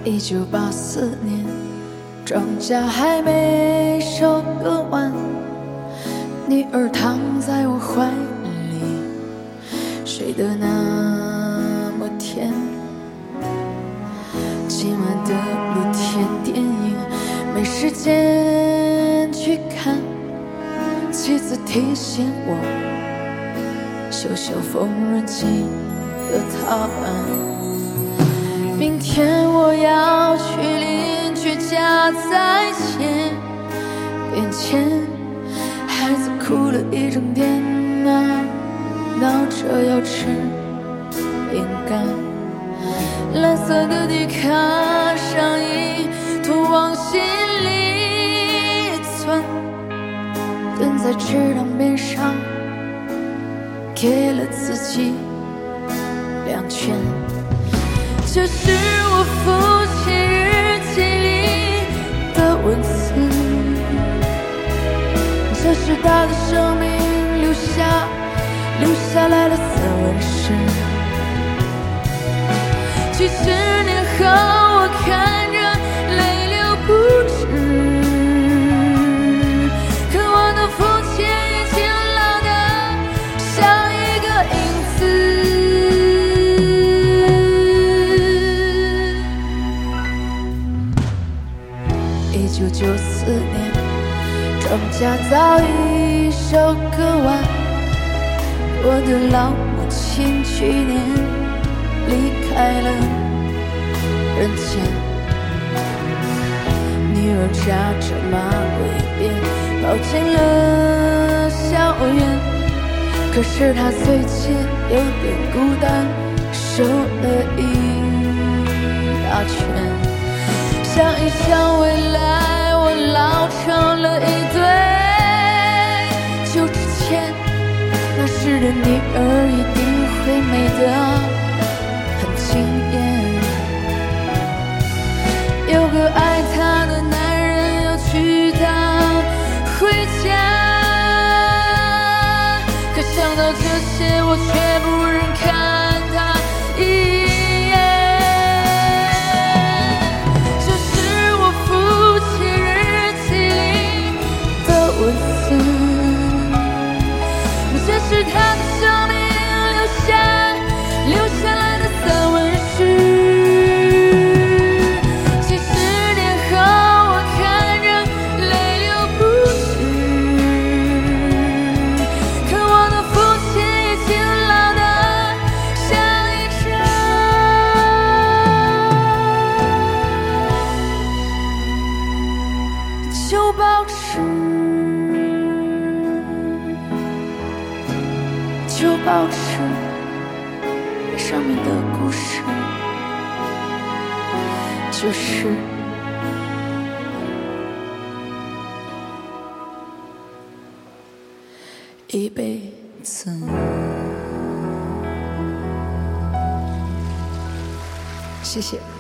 1984年，庄稼还没收割完，女儿躺在我怀里，睡得那么甜。今晚的露天电影没时间去看，妻子提醒我修修缝纫机的踏板。明天我要去邻居家再捡点钱，孩子哭了一整天啊，闹着要吃饼干。蓝色的迪卡上衣通往行李村，蹲在池塘边上给了自己2拳。这是我父亲日记里的文字，这是他的生命留下来的散文诗。几十年后我看着泪流不止，可我的父亲已经老得像一个影子。1994年，庄稼早已收割完，我的老母亲去年离开了人间。女儿扎着马尾辫跑进了校园，可是她最近有点孤单，瘦了一大圈。想一想未来，我老成了一堆旧纸钱，那时的女儿一定会美得很惊艳。有个爱她的男人要娶她回家，可想到这些我却不忍看她一眼。这是他的生命留下来的散文诗。几十年后我看着泪流不止，可我的父亲已经老得像一张旧报纸。旧报纸上面的故事，就是一辈子。谢谢。